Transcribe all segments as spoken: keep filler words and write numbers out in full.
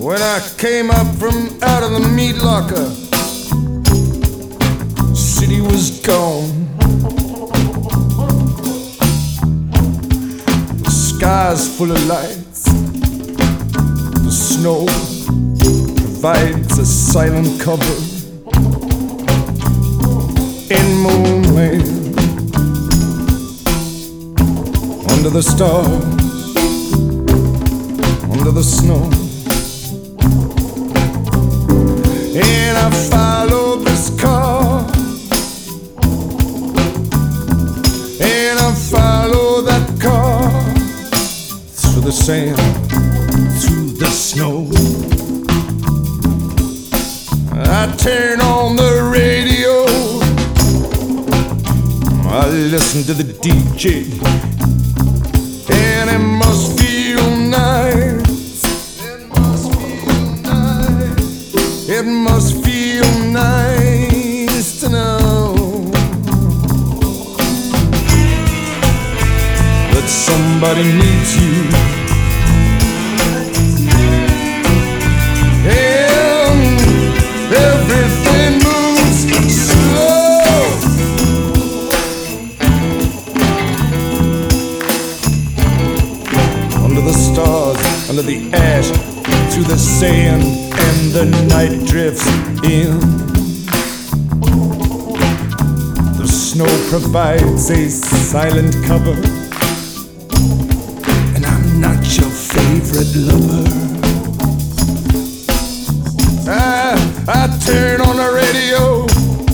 When I came up from out of the meat locker, the city was gone. The sky's full of lights. The snow provides a silent cover in moonland. Under the stars, under the snow, and I follow this car, and I follow that car through the sand, through the snow. I turn on the radio, I listen to the D J, and it must feel nice. It must feel nice. It must feel nice to know that somebody needs you. And everything moves slow. Under the stars, under the ash, through the sand, and the night drifts in. The snow provides a silent cover, and I'm not your favorite lover. I, I turn on the radio,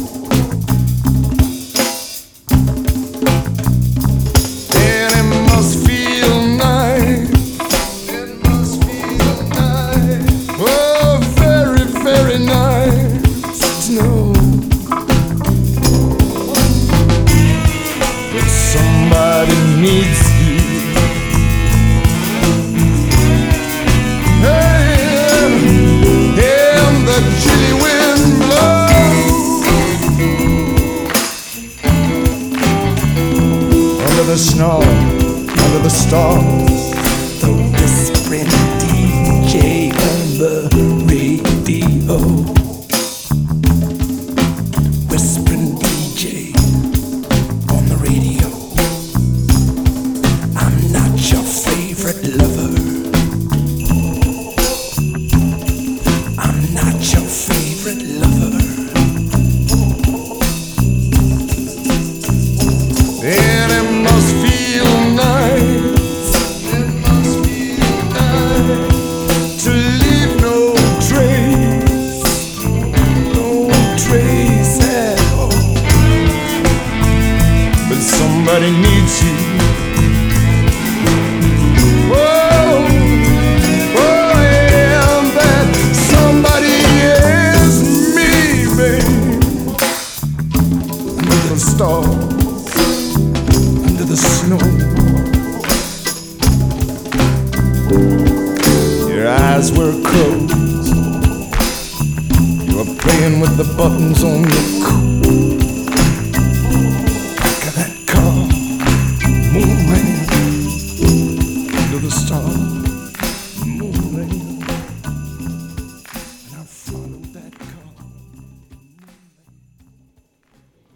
and it must feel nice. It must feel nice. Oh, very, very nice to know that somebody needs you. And, and the chilly wind blows under the snow, under the stars. The whispering D J on the radio, whispering D J on the radio. I'm not your favorite lover. I'm not your favorite lover. And it must feel nice. It must feel nice to leave no trace, no trace at all. But somebody needs you. Oh, oh, and that somebody is me, babe. Under the stars, under the snow, your eyes were closed. You were playing with the buttons on your coat.